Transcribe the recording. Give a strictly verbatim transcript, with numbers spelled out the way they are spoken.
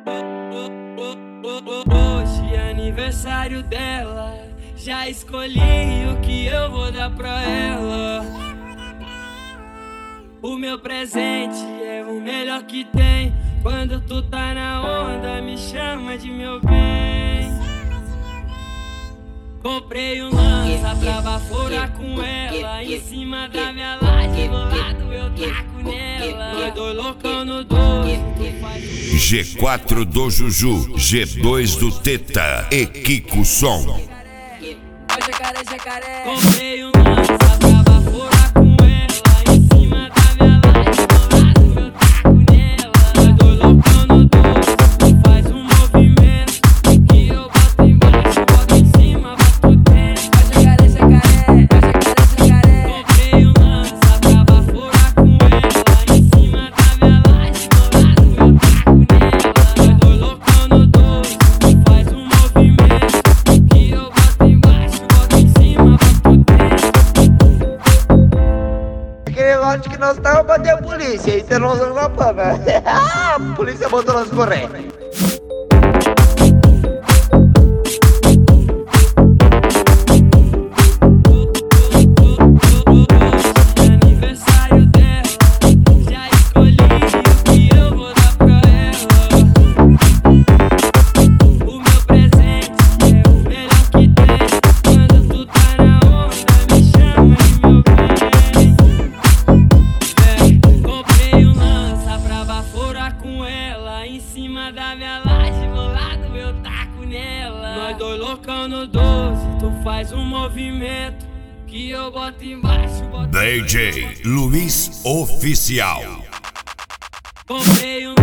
Hoje é aniversário dela, já escolhi o que eu vou dar pra ela. O meu presente é o melhor que tem. Quando tu tá na onda, me chama de meu bem. Comprei um lança pra baforar com ela. Em cima da minha laje, do lado eu taco nela. Nós dois loucão no doce. G quatro do Juju, G dois do Teta e Kiko Som. Jacaré, jacaré. Comprei um lança pra baforar com ela. Em cima da minha laje, do lado eu taco nela. Nós dois loucão no doce. Faz um movimento que eu boto embaixo, boto em cima, boto dentro. Jacaré, jacaré, jacaré, jacaré. Comprei um lança pra baforar com ela. Em cima da minha laje, do lado eu taco nela. Nós dois loucão no doce. Faz um movimento que eu boto embaixo, boto em cima, boto dentro. Aquele negócio que nós tava batendo a polícia, aí você não usando a pana. A polícia botou nós correr. Aniversário dela, já escolhi o que eu vou dar pra ela. O meu presente é o melhor que tem. Quando tu tá na onda, me chama de meu bem. É, comprei um lança pra baforar com ela. Em cima da minha laje, do lado eu taco nela. Nós dois loucão no doze, tu faz um movimento que eu boto embaixo, boto D J Luiz Oficial. Comprei um